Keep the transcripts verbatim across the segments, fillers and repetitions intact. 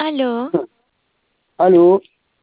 Aló, Aló,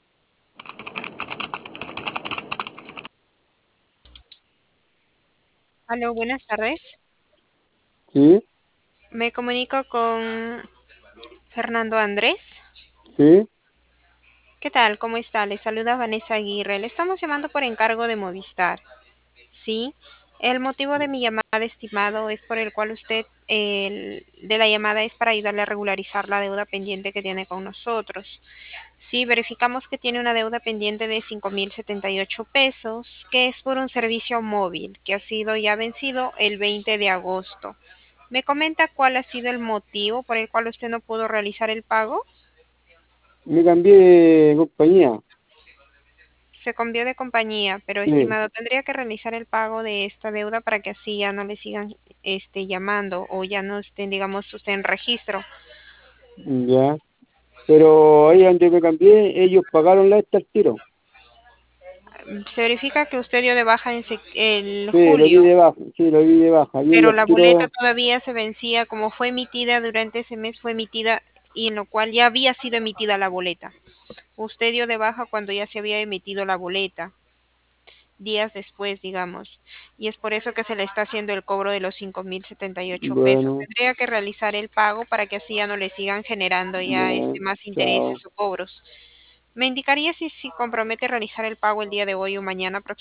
aló, buenas tardes. sí, Me comunico con Fernando Andrés. sí, ¿Qué tal? ¿Cómo está? Le saluda Vanessa Aguirre. Le estamos llamando por encargo de Movistar. Sí. El motivo de mi llamada, estimado, es por el cual usted, el, de la llamada es para ayudarle a regularizar la deuda pendiente que tiene con nosotros. Sí, verificamos que tiene una deuda pendiente de cinco mil setenta y ocho pesos, que es por un servicio móvil que ha sido ya vencido el veinte de agosto. ¿Me comenta cuál ha sido el motivo por el cual usted no pudo realizar el pago? me cambié de compañía, Se cambió de compañía, pero sí, estimado, tendría que realizar el pago de esta deuda para que así ya no le sigan este llamando o ya no estén, digamos, usted en registro. ya, pero ahí donde me cambié, ellos pagaron la esta al tiro, Se verifica que usted dio de baja en sec- el sí, lo di julio, de baja, sí, lo di de baja, y pero ellos al la boleta tiro, todavía se vencía, como fue emitida durante ese mes, fue emitida y en lo cual ya había sido emitida la boleta. Usted dio de baja cuando ya se había emitido la boleta, días después, digamos, y es por eso que se le está haciendo el cobro de los cinco mil setenta y ocho pesos. bueno, Tendría que realizar el pago para que así ya no le sigan generando ya este bueno, más intereses chao. o cobros. ¿Me indicaría si si compromete realizar el pago el día de hoy o mañana